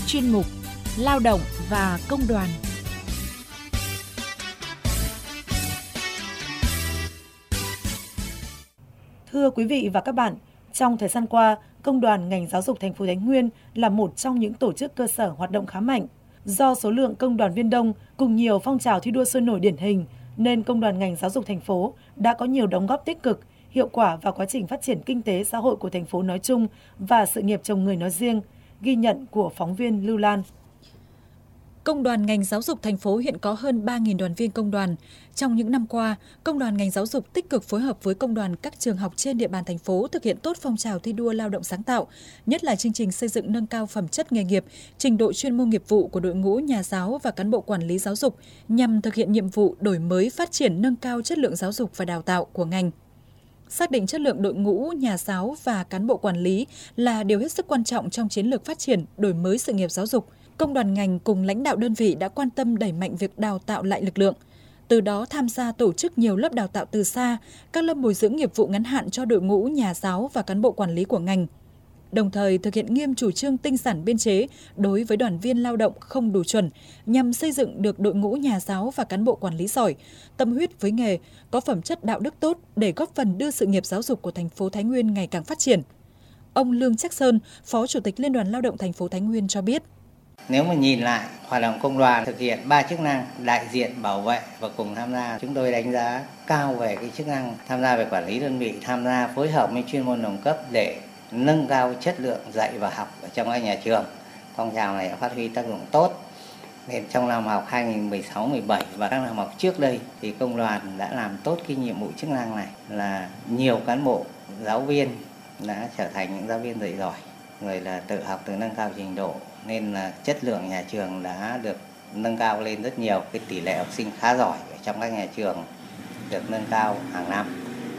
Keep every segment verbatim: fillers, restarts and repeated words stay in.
chuyên mục Lao động và Công đoàn. Thưa quý vị và các bạn, trong thời gian qua, Công đoàn ngành giáo dục thành phố Thái Nguyên là một trong những tổ chức cơ sở hoạt động khá mạnh. Do số lượng công đoàn viên đông cùng nhiều phong trào thi đua sôi nổi điển hình, nên Công đoàn ngành giáo dục thành phố đã có nhiều đóng góp tích cực, hiệu quả vào quá trình phát triển kinh tế xã hội của thành phố nói chung và sự nghiệp chồng người nói riêng, ghi nhận của phóng viên Lưu Lan. Công đoàn ngành giáo dục thành phố hiện có hơn ba nghìn đoàn viên công đoàn. Trong những năm qua, Công đoàn ngành giáo dục tích cực phối hợp với công đoàn các trường học trên địa bàn thành phố thực hiện tốt phong trào thi đua lao động sáng tạo, nhất là chương trình xây dựng nâng cao phẩm chất nghề nghiệp, trình độ chuyên môn nghiệp vụ của đội ngũ nhà giáo và cán bộ quản lý giáo dục nhằm thực hiện nhiệm vụ đổi mới, phát triển, nâng cao chất lượng giáo dục và đào tạo của ngành. Xác định chất lượng đội ngũ nhà giáo và cán bộ quản lý là điều hết sức quan trọng trong chiến lược phát triển, đổi mới sự nghiệp giáo dục. Công đoàn ngành cùng lãnh đạo đơn vị đã quan tâm đẩy mạnh việc đào tạo lại lực lượng. Từ đó tham gia tổ chức nhiều lớp đào tạo từ xa, các lớp bồi dưỡng nghiệp vụ ngắn hạn cho đội ngũ nhà giáo và cán bộ quản lý của ngành. Đồng thời thực hiện nghiêm chủ trương tinh giản biên chế đối với đoàn viên lao động không đủ chuẩn nhằm xây dựng được đội ngũ nhà giáo và cán bộ quản lý giỏi, tâm huyết với nghề, có phẩm chất đạo đức tốt để góp phần đưa sự nghiệp giáo dục của thành phố Thái Nguyên ngày càng phát triển. Ông Lương Trắc Sơn, Phó Chủ tịch Liên đoàn Lao động thành phố Thái Nguyên cho biết. Nếu mà nhìn lại hoạt động công đoàn thực hiện ba chức năng đại diện, bảo vệ và cùng tham gia, chúng tôi đánh giá cao về cái chức năng tham gia về quản lý đơn vị, tham gia phối hợp với chuyên môn đồng cấp để nâng cao chất lượng dạy và học ở trong các nhà trường. Phong trào này đã phát huy tác dụng tốt. Nên trong năm học hai nghìn mười sáu mười bảy và các năm học trước đây thì công đoàn đã làm tốt cái nhiệm vụ chức năng này, là nhiều cán bộ giáo viên đã trở thành những giáo viên dạy giỏi, người là tự học, tự nâng cao trình độ, nên là chất lượng nhà trường đã được nâng cao lên rất nhiều. Cái tỷ lệ học sinh khá giỏi ở trong các nhà trường được nâng cao hàng năm.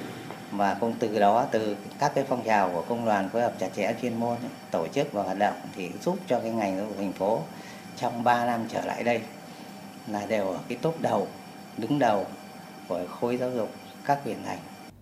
Và cũng từ đó, từ các cái phong trào của công đoàn phối hợp chặt chẽ chuyên môn ấy, tổ chức và hoạt động thì giúp cho cái ngành giáo dục thành phố trong ba năm trở lại đây là đều ở cái top đầu, đứng đầu của khối giáo dục các huyện thành.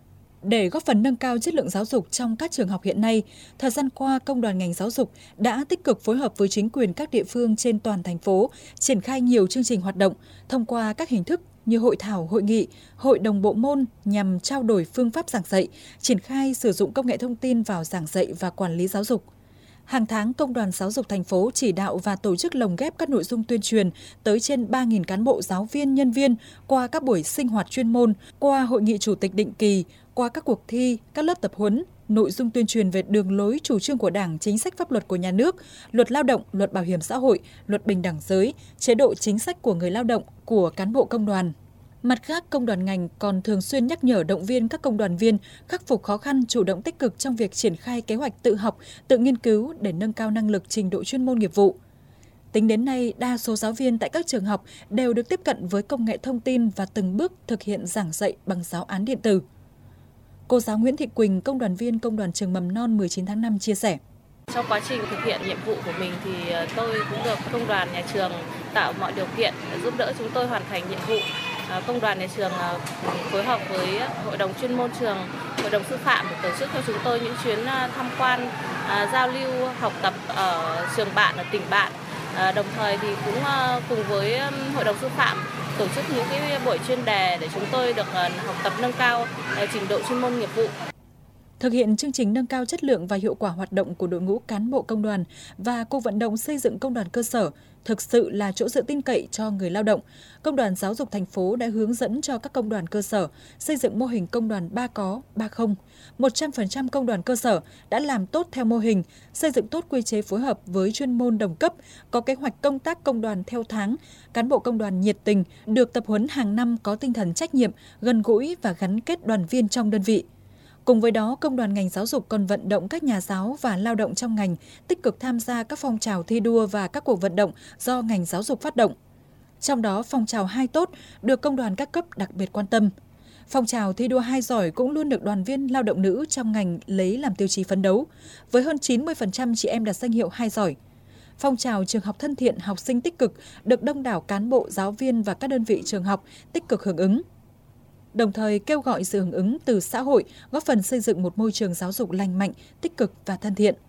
Để góp phần nâng cao chất lượng giáo dục trong các trường học hiện nay, thời gian qua, Công đoàn ngành giáo dục đã tích cực phối hợp với chính quyền các địa phương trên toàn thành phố, triển khai nhiều chương trình hoạt động thông qua các hình thức như hội thảo, hội nghị, hội đồng bộ môn nhằm trao đổi phương pháp giảng dạy, triển khai sử dụng công nghệ thông tin vào giảng dạy và quản lý giáo dục. Hàng tháng, Công đoàn giáo dục thành phố chỉ đạo và tổ chức lồng ghép các nội dung tuyên truyền tới trên ba nghìn cán bộ, giáo viên, nhân viên qua các buổi sinh hoạt chuyên môn, qua hội nghị chủ tịch định kỳ, qua các cuộc thi, các lớp tập huấn, nội dung tuyên truyền về đường lối chủ trương của Đảng, chính sách pháp luật của nhà nước, luật lao động, luật bảo hiểm xã hội, luật bình đẳng giới, chế độ chính sách của người lao động, của cán bộ công đoàn. Mặt khác, công đoàn ngành còn thường xuyên nhắc nhở, động viên các công đoàn viên khắc phục khó khăn, chủ động tích cực trong việc triển khai kế hoạch tự học, tự nghiên cứu để nâng cao năng lực, trình độ chuyên môn nghiệp vụ. Tính đến nay, đa số giáo viên tại các trường học đều được tiếp cận với công nghệ thông tin và từng bước thực hiện giảng dạy bằng giáo án điện tử. Cô giáo Nguyễn Thị Quỳnh, công đoàn viên Công đoàn trường mầm non mười chín tháng năm chia sẻ. Trong quá trình thực hiện nhiệm vụ của mình thì tôi cũng được công đoàn nhà trường tạo mọi điều kiện để giúp đỡ chúng tôi hoàn thành nhiệm vụ. Công đoàn nhà trường phối hợp với hội đồng chuyên môn trường, hội đồng sư phạm để tổ chức cho chúng tôi những chuyến tham quan, giao lưu, học tập ở trường bạn, ở tỉnh bạn. Đồng thời thì cũng cùng với hội đồng sư phạm tổ chức những cái buổi chuyên đề để chúng tôi được học tập nâng cao trình độ chuyên môn nghiệp vụ. Thực hiện chương trình nâng cao chất lượng và hiệu quả hoạt động của đội ngũ cán bộ công đoàn và cuộc vận động xây dựng công đoàn cơ sở thực sự là chỗ dựa tin cậy cho người lao động. Công đoàn giáo dục thành phố đã hướng dẫn cho các công đoàn cơ sở xây dựng mô hình công đoàn ba có, ba không. một trăm phần trăm công đoàn cơ sở đã làm tốt theo mô hình, xây dựng tốt quy chế phối hợp với chuyên môn đồng cấp, có kế hoạch công tác công đoàn theo tháng, cán bộ công đoàn nhiệt tình, được tập huấn hàng năm, có tinh thần trách nhiệm, gần gũi và gắn kết đoàn viên trong đơn vị. Cùng với đó, Công đoàn ngành giáo dục còn vận động các nhà giáo và lao động trong ngành tích cực tham gia các phong trào thi đua và các cuộc vận động do ngành giáo dục phát động. Trong đó, phong trào hai tốt được công đoàn các cấp đặc biệt quan tâm. Phong trào thi đua hai giỏi cũng luôn được đoàn viên lao động nữ trong ngành lấy làm tiêu chí phấn đấu, với hơn chín mươi phần trăm chị em đạt danh hiệu hai giỏi. Phong trào trường học thân thiện, học sinh tích cực được đông đảo cán bộ, giáo viên và các đơn vị trường học tích cực hưởng ứng. Đồng thời kêu gọi sự hưởng ứng từ xã hội, góp phần xây dựng một môi trường giáo dục lành mạnh, tích cực và thân thiện.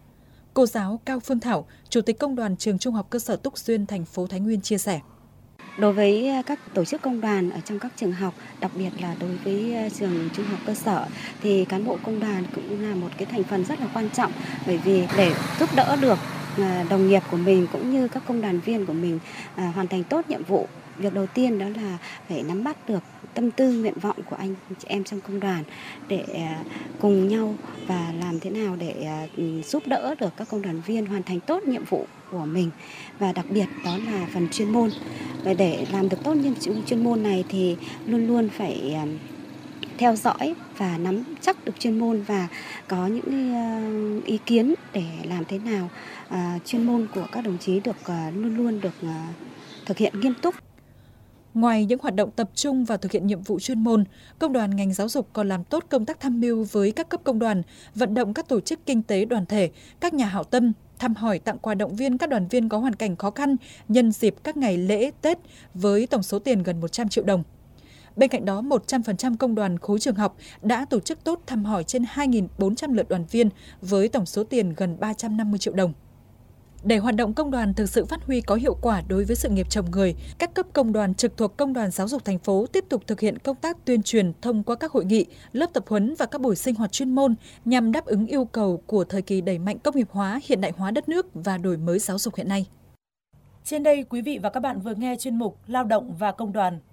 Cô giáo Cao Phương Thảo, Chủ tịch Công đoàn Trường Trung học cơ sở Túc Xuyên, thành phố Thái Nguyên chia sẻ. Đối với các tổ chức công đoàn ở trong các trường học, đặc biệt là đối với trường trung học cơ sở, thì cán bộ công đoàn cũng là một cái thành phần rất là quan trọng, bởi vì để giúp đỡ được đồng nghiệp của mình cũng như các công đoàn viên của mình hoàn thành tốt nhiệm vụ. Việc đầu tiên đó là phải nắm bắt được tâm tư, nguyện vọng của anh chị em trong công đoàn để cùng nhau và làm thế nào để giúp đỡ được các công đoàn viên hoàn thành tốt nhiệm vụ của mình, và đặc biệt đó là phần chuyên môn. Và để làm được tốt nhiệm vụ chuyên môn này thì luôn luôn phải theo dõi và nắm chắc được chuyên môn và có những ý kiến để làm thế nào chuyên môn của các đồng chí được luôn luôn được thực hiện nghiêm túc. Ngoài những hoạt động tập trung vào thực hiện nhiệm vụ chuyên môn, Công đoàn ngành giáo dục còn làm tốt công tác tham mưu với các cấp công đoàn, vận động các tổ chức kinh tế đoàn thể, các nhà hảo tâm, thăm hỏi tặng quà động viên các đoàn viên có hoàn cảnh khó khăn nhân dịp các ngày lễ, Tết với tổng số tiền gần một trăm triệu đồng. Bên cạnh đó, một trăm phần trăm công đoàn khối trường học đã tổ chức tốt thăm hỏi trên hai nghìn bốn trăm lượt đoàn viên với tổng số tiền gần ba trăm năm mươi triệu đồng. Để hoạt động công đoàn thực sự phát huy có hiệu quả đối với sự nghiệp chồng người, các cấp công đoàn trực thuộc Công đoàn Giáo dục thành phố tiếp tục thực hiện công tác tuyên truyền thông qua các hội nghị, lớp tập huấn và các buổi sinh hoạt chuyên môn nhằm đáp ứng yêu cầu của thời kỳ đẩy mạnh công nghiệp hóa, hiện đại hóa đất nước và đổi mới giáo dục hiện nay. Trên đây, quý vị và các bạn vừa nghe chuyên mục Lao động và Công đoàn